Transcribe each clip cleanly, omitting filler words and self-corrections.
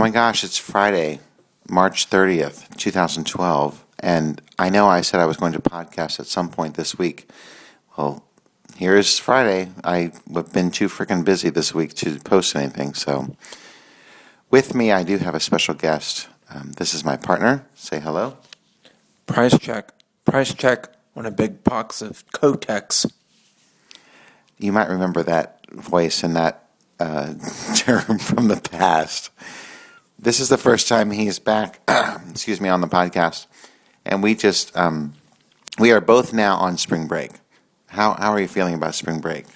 my gosh, it's Friday, March 30th, 2012, and I know I said I was going to podcast at some point this week. Well, here's Friday. I've been too freaking busy this week to post anything, so with me I do have a special guest. This is my partner. Say hello. Price check on a big box of Kotex. You might remember that voice and that term from the past. This is the first time he's back, on the podcast, and we are both now on spring break. How are you feeling about spring break?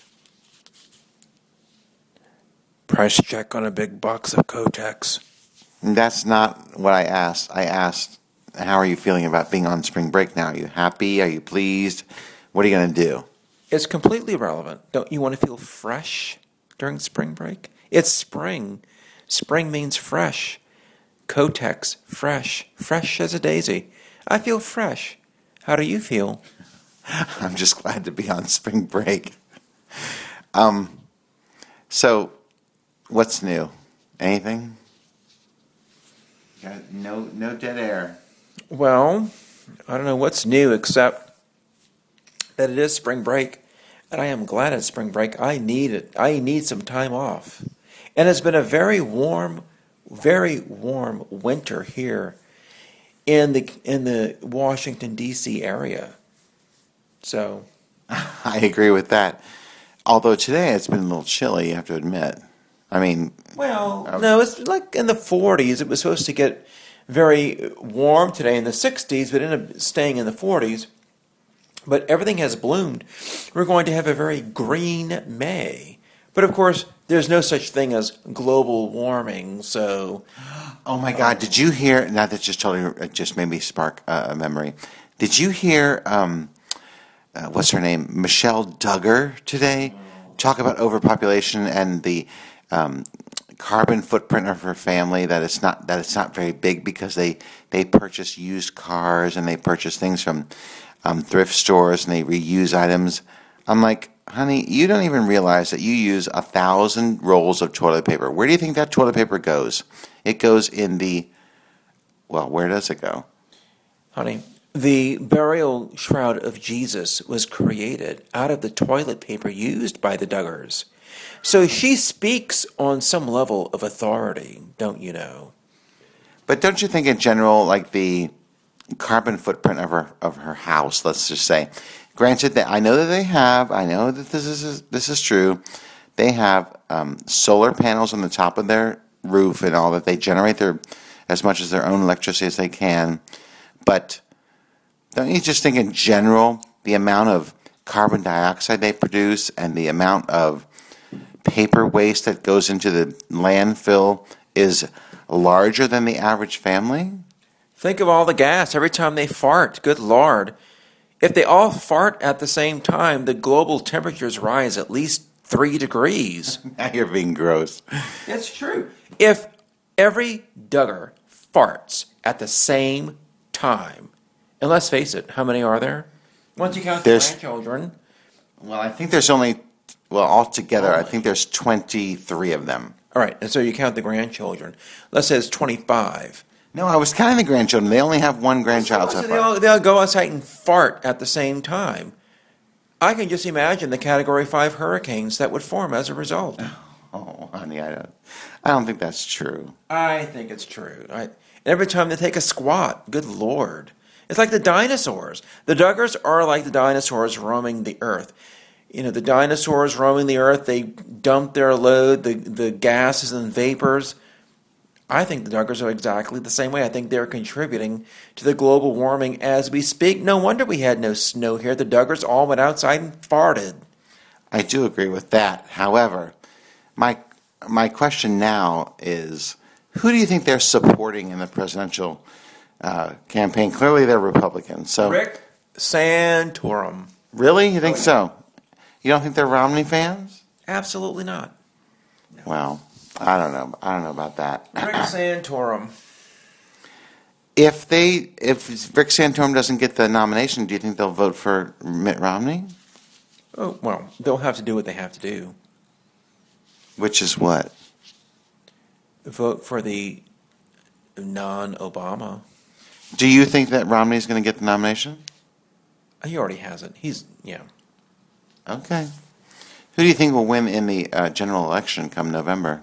Price check on a big box of Kotex. That's not what I asked. I asked, how are you feeling about being on spring break now? Are you happy? Are you pleased? What are you going to do? It's completely irrelevant. Don't you want to feel fresh during spring break? It's spring. Spring means fresh. Kotex, fresh as a daisy. I feel fresh. How do you feel? I'm just glad to be on spring break. So, what's new? Anything? No dead air. Well, I don't know what's new except that it is spring break, and I am glad it's spring break. I need it. I need some time off. And it's been a very warm winter here in the Washington, D.C. area. So I agree with that. Although today it's been a little chilly, you have to admit. I mean... Well, no, it's like in the 40s. It was supposed to get very warm today in the 60s, but ended up staying in the 40s. But everything has bloomed. We're going to have a very green May. But of course, there's no such thing as global warming, so... Oh my God, did you hear... Now that just made me spark a memory. Did you hear... what's her name? Michelle Duggar today talk about overpopulation and the carbon footprint of her family, that it's not very big because they purchase used cars and they purchase things from thrift stores and they reuse items. I'm like, honey, you don't even realize that you use 1,000 rolls of toilet paper. Where do you think that toilet paper goes? It goes in where does it go? Honey, the burial shroud of Jesus was created out of the toilet paper used by the Duggars. So she speaks on some level of authority, don't you know? But don't you think in general, like the carbon footprint of her house, let's just say, granted that I know that this is true, they have solar panels on the top of their roof and all that, they generate as much as their own electricity as they can, but don't you just think in general the amount of carbon dioxide they produce and the amount of paper waste that goes into the landfill is larger than the average family? Think of all the gas every time they fart. Good Lord. If they all fart at the same time, the global temperatures rise at least 3 degrees. Now you're being gross. It's true. If every Duggar farts at the same time, and let's face it, how many are there? Once you count the grandchildren. Well, I think there's altogether, I think there's 23 of them. All right, and so you count the grandchildren. Let's say it's 25. No, I was counting the grandchildren. They only have one grandchild so far. They all go outside and fart at the same time. I can just imagine the Category 5 hurricanes that would form as a result. Oh, honey, I don't think that's true. I think it's true. Every time they take a squat, good Lord. It's like the dinosaurs. The Duggars are like the dinosaurs roaming the earth. You know, the dinosaurs roaming the earth, they dump their load, the gases and vapors. I think the Duggars are exactly the same way. I think they're contributing to the global warming as we speak. No wonder we had no snow here. The Duggars all went outside and farted. I do agree with that. However, my question now is, who do you think they're supporting in the presidential campaign? Clearly they're Republicans. So Rick Santorum. Really? You think so? You don't think they're Romney fans? Absolutely not. No. Well, I don't know. I don't know about that. Rick Santorum. If Rick Santorum doesn't get the nomination, do you think they'll vote for Mitt Romney? Oh, well, they'll have to do what they have to do. Which is what? Vote for the non-Obama. Do you think that Romney's going to get the nomination? He already has it. Yeah. Okay. Who do you think will win in the general election come November?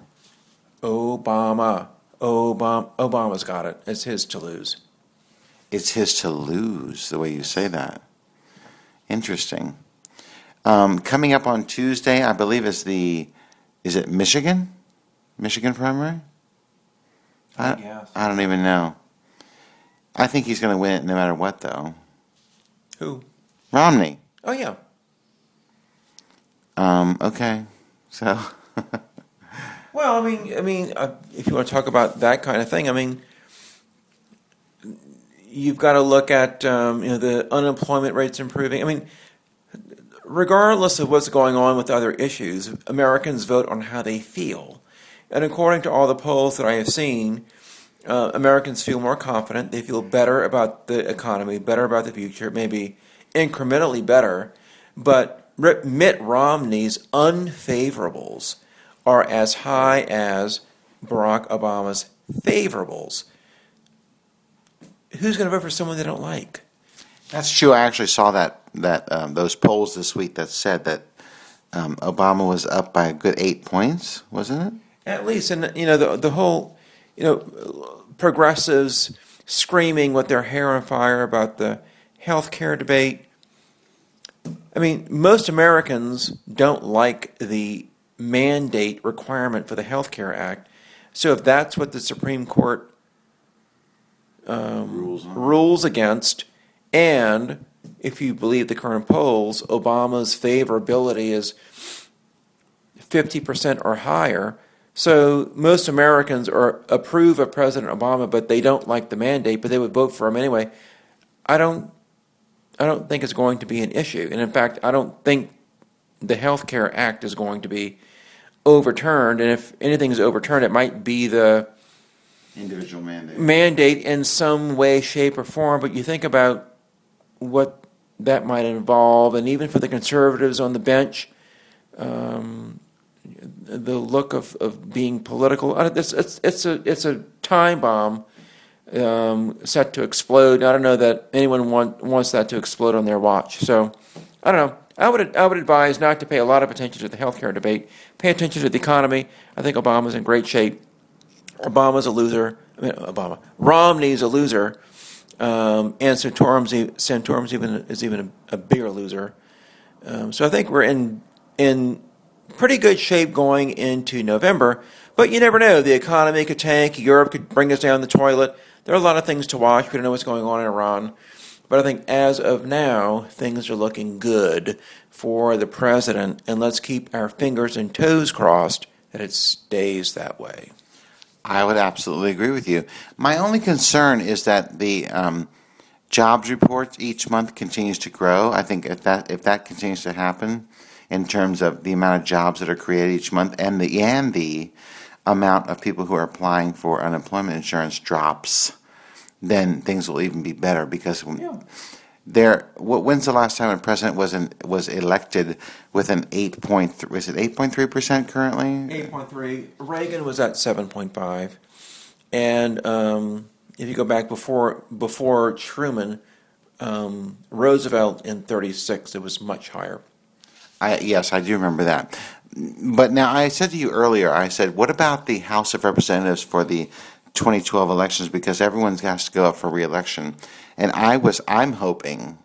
Obama's got it. It's his to lose. It's his to lose, the way you say that. Interesting. Coming up on Tuesday, I believe is it Michigan? Michigan primary? Yes. I don't even know. I think he's going to win it no matter what, though. Who? Romney. Oh, yeah. Okay. So. Well, if you want to talk about that kind of thing, you've got to look at the unemployment rates improving. Regardless of what's going on with other issues, Americans vote on how they feel. And according to all the polls that I have seen, Americans feel more confident. They feel better about the economy, better about the future, maybe incrementally better. But Mitt Romney's unfavorables are as high as Barack Obama's favorables. Who's going to vote for someone they don't like? That's true. I actually saw those polls this week that said that Obama was up by a good 8 points, wasn't it? At least, and the whole, progressives screaming with their hair on fire about the health care debate. Most Americans don't like the mandate requirement for the Health Care Act. So if that's what the Supreme Court rules against, and if you believe the current polls, Obama's favorability is 50% or higher. So most Americans approve of President Obama, but they don't like the mandate, but they would vote for him anyway. I don't think it's going to be an issue. And in fact, I don't think the Health Care Act is going to be overturned. And if anything is overturned, it might be the individual mandate in some way, shape, or form. But you think about what that might involve, and even for the conservatives on the bench, the look of being political. It's a time bomb set to explode. I don't know that anyone wants that to explode on their watch. So I don't know. I would advise not to pay a lot of attention to the healthcare debate. Pay attention to the economy. I think Obama's in great shape. Obama's a loser. Romney's a loser. And Santorum's even a bigger loser. So I think we're in pretty good shape going into November. But you never know. The economy could tank. Europe could bring us down the toilet. There are a lot of things to watch. We don't know what's going on in Iran. But I think as of now, things are looking good for the president. And let's keep our fingers and toes crossed that it stays that way. I would absolutely agree with you. My only concern is that the jobs reports each month continues to grow. I think if that continues to happen in terms of the amount of jobs that are created each month and the amount of people who are applying for unemployment insurance drops, then things will even be better because when's the last time a president was elected with an 8.3% currently? 8.3. Reagan was at 7.5, and if you go back before Truman, Roosevelt in 36, it was much higher. Yes, I do remember that. But now I said to you earlier, I said, what about the House of Representatives for the 2012 elections? Because everyone has to go up for re-election. And I'm hoping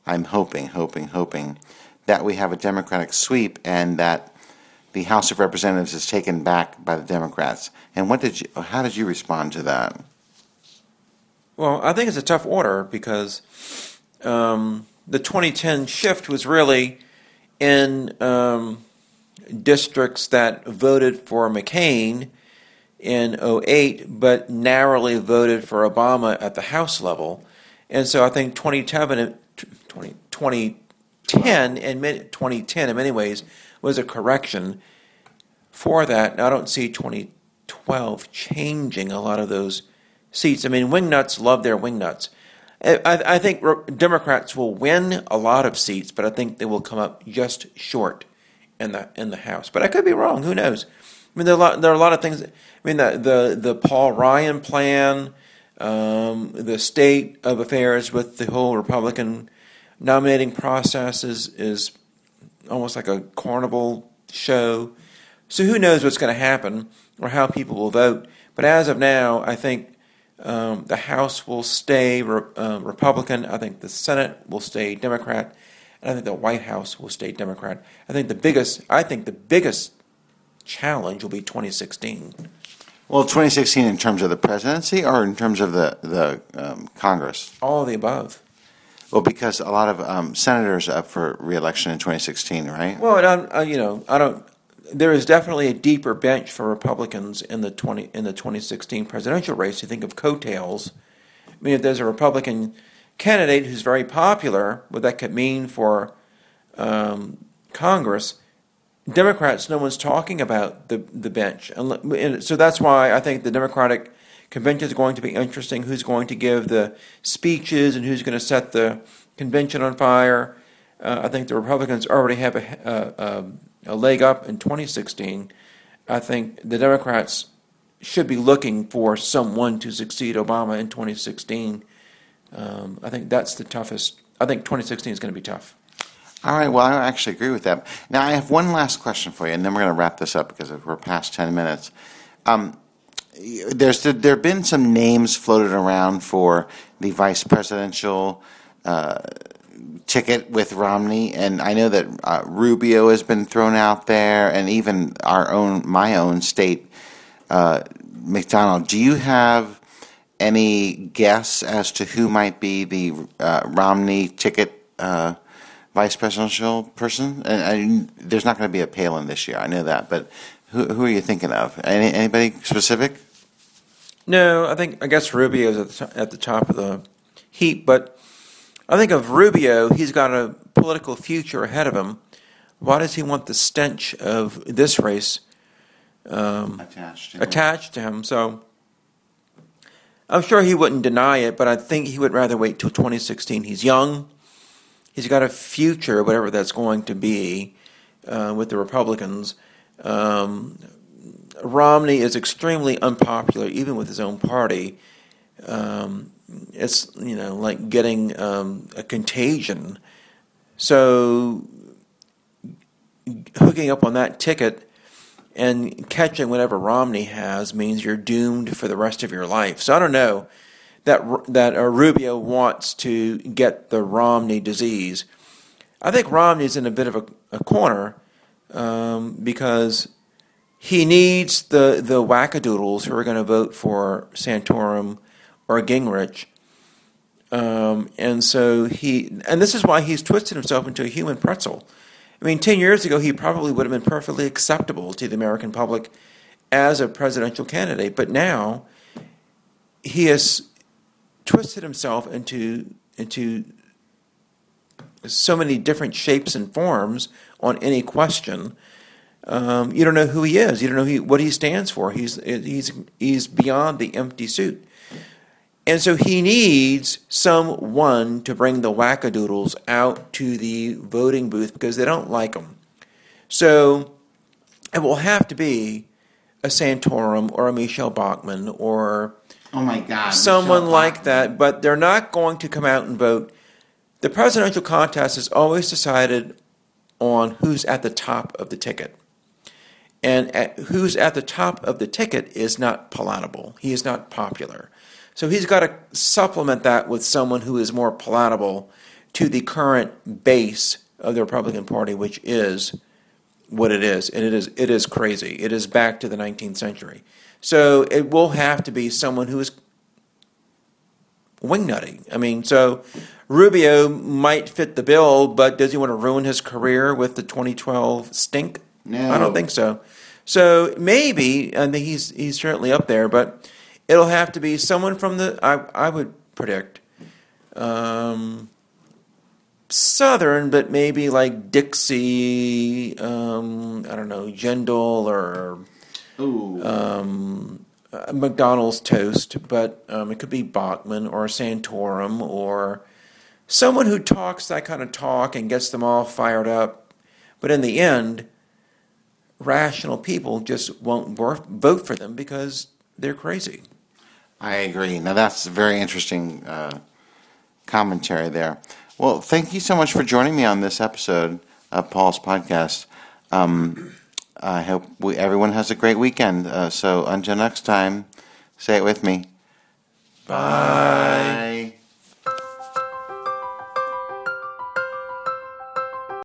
that we have a Democratic sweep and that the House of Representatives is taken back by the Democrats. And how did you respond to that? Well, I think it's a tough order because the 2010 shift was really in districts that voted for McCain in 2008, but narrowly voted for Obama at the House level. And so I think 2010 in many ways was a correction for that. And I don't see 2012 changing a lot of those seats. Wingnuts love their wingnuts. I think Democrats will win a lot of seats, but I think they will come up just short in the House. But I could be wrong. Who knows? There are a lot of things. The Paul Ryan plan The state of affairs with the whole Republican nominating process is almost like a carnival show. So who knows what's going to happen or how people will vote. But as of now, I think the House will stay Republican. I think the Senate will stay Democrat. And I think the White House will stay Democrat. I think the biggest challenge will be 2016. Well, 2016 in terms of the presidency or in terms of the Congress? All of the above. Well, because a lot of senators are up for re-election in 2016, right? Well, I don't. There is definitely a deeper bench for Republicans in the 2016 presidential race. You think of coattails. I mean, if there's a Republican candidate who's very popular, what that could mean for Congress, Democrats, no one's talking about the bench. And so that's why I think the Democratic convention is going to be interesting. Who's going to give the speeches and who's going to set the convention on fire? I think the Republicans already have a leg up in 2016. I think the Democrats should be looking for someone to succeed Obama in 2016. I think that's the toughest. I think 2016 is going to be tough. All right. Well, I actually agree with that. Now, I have one last question for you, and then we're going to wrap this up because we're past 10 minutes. There have been some names floated around for the vice presidential ticket with Romney, and I know that Rubio has been thrown out there, and even my own state, McDonald. Do you have any guess as to who might be the Romney ticket vice presidential person? And there's not going to be a Palin this year, I know that, but who are you thinking of? Anybody specific? No, I guess Rubio's at the top of the heap, but I think of Rubio, he's got a political future ahead of him. Why does he want the stench of this race attached to him? So I'm sure he wouldn't deny it, but I think he would rather wait till 2016. He's young. He's got a future, whatever that's going to be, with the Republicans. Romney is extremely unpopular, even with his own party. It's like getting a contagion. So hooking up on that ticket and catching whatever Romney has means you're doomed for the rest of your life. So I don't know that Rubio wants to get the Romney disease. I think Romney's in a bit of a corner because he needs the wackadoodles who are going to vote for Santorum or Gingrich. And this is why he's twisted himself into a human pretzel. I mean, 10 years ago, he probably would have been perfectly acceptable to the American public as a presidential candidate. But now, he has twisted himself into so many different shapes and forms on any question. You don't know who he is. You don't know what he stands for. He's beyond the empty suit. And so he needs someone to bring the wackadoodles out to the voting booth because they don't like him. So it will have to be a Santorum or a Michelle Bachmann or someone like that. But they're not going to come out and vote. The presidential contest is always decided on who's at the top of the ticket. And who's at the top of the ticket is not palatable. He is not popular. So he's got to supplement that with someone who is more palatable to the current base of the Republican Party, which is what it is. And it is crazy. It is back to the 19th century. So it will have to be someone who is wingnutty. I mean, so Rubio might fit the bill, but does he want to ruin his career with the 2012 stink? No. I don't think so. So maybe, I think he's certainly up there, but it'll have to be someone from I would predict, Southern, but maybe like Dixie, I don't know, Jindal or McDonald's toast, but it could be Bachmann or Santorum or someone who talks that kind of talk and gets them all fired up. But in the end, rational people just won't vote for them because they're crazy. I agree. Now that's very interesting commentary there. Well, thank you so much for joining me on this episode of Paul's podcast. I hope everyone has a great weekend. So until next time, say it with me. Bye.